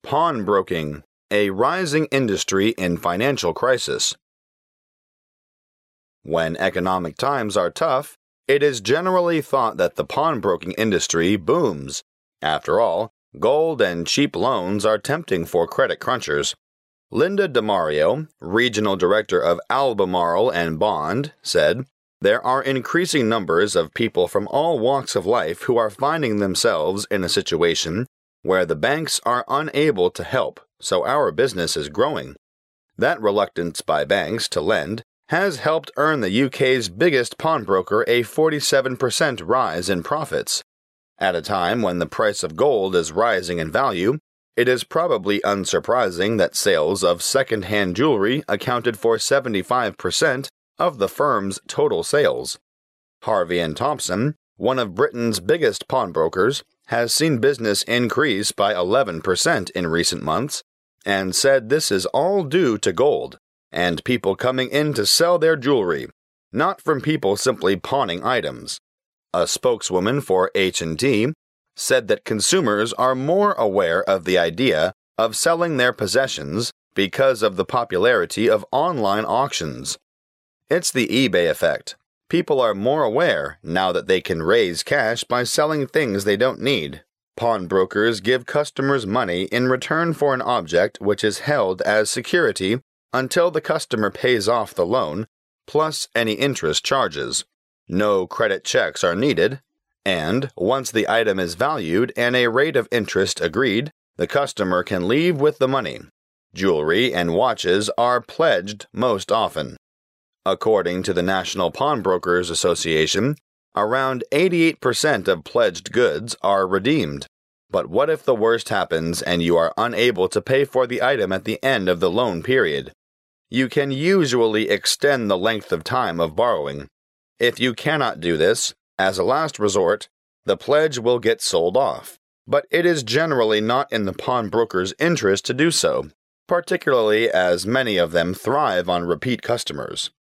Pawnbroking, a rising industry in financial crisis. When economic times are tough, it is generally thought that the pawnbroking industry booms. After all, gold and cheap loans are tempting for credit crunchers. Linda DeMario, regional director of Albemarle and Bond, said, "There are increasing numbers of people from all walks of life who are finding themselves in a situation where the banks are unable to help, so our business is growing. That reluctance by banks to lend has helped earn the UK's biggest pawnbroker a 47% rise in profits. At a time when the price of gold is rising in value, it is probably unsurprising that sales of second-hand jewelry accounted for 75% of the firm's total sales. Harvey & Thompson, one of Britain's biggest pawnbrokers, has seen business increase by 11% in recent months, and said this is all due to gold and people coming in to sell their jewelry, not from people simply pawning items. A spokeswoman for H&T said that consumers are more aware of the idea of selling their possessions because of the popularity of online auctions. It's the eBay effect. People are more aware now that they can raise cash by selling things they don't need. Pawnbrokers give customers money in return for an object which is held as security until the customer pays off the loan, plus any interest charges. No credit checks are needed, and once the item is valued and a rate of interest agreed, the customer can leave with the money. Jewelry and watches are pledged most often. According to the National Pawnbrokers Association, around 88% of pledged goods are redeemed. But what if the worst happens and you are unable to pay for the item at the end of the loan period? You can usually extend the length of time of borrowing. If you cannot do this, as a last resort, the pledge will get sold off. But it is generally not in the pawnbroker's interest to do so, particularly as many of them thrive on repeat customers.